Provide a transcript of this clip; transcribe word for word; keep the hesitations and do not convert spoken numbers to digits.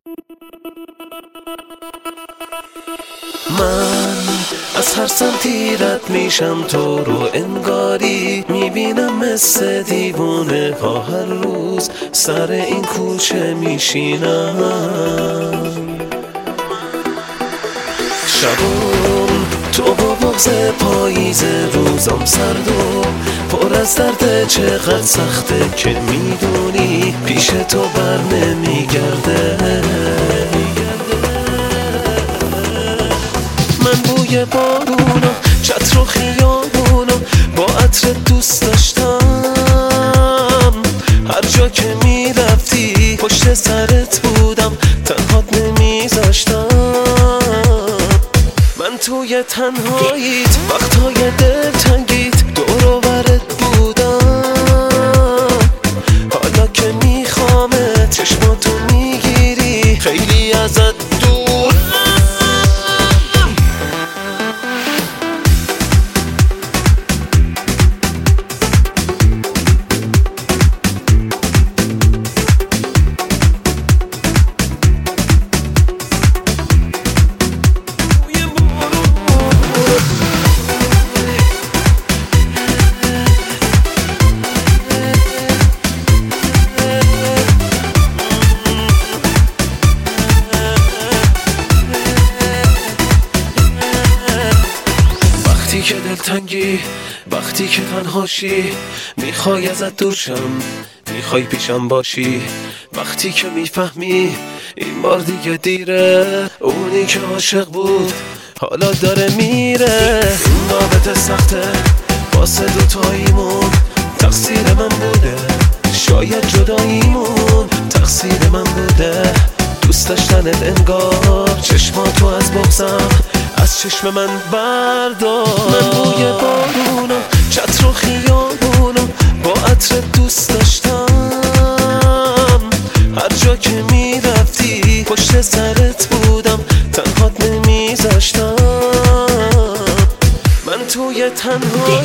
من از هر سمتی رد میشم تو رو انگاری میبینم مثل دیوونه ها هر روز سر این کوچه میشینم. شبون تو با بغض پاییز روزم سرد و پر از درد چقدر سخته که میدونی پیش تو بر نمیگرده. من بوی بارونو چتر و خیابونو با عطر دوست داشتم. هر جا که میرفتی پشت سرت بودم تنهات نمیذاشتم. من توی تنهاییت وقتهای دلتنگیت دور و برت بودم. حالا که میخوامت چشماتو میگیری خیلی ازت دور. وقتی که دلتنگی، وقتی که تنهاشی، میخوای ازت دور شم، میخوای پیشم باشی. وقتی که میفهمی این بار دیگه دیره، اونی که عاشق بود حالا داره میره. این رابطه سخته واسه دوتاییمون، تقصیر من بوده، شاید جداییمون تقصیر من بوده. دوست داشتنت انگار چشماتو از بغضم از چشم من بردار. من بوی بارونو چتر و خیابونو با عطر دوست داشتم. هر جا که میرفتی پشت سرت بودم تنهات نمیذاشتم. من توی تنهایی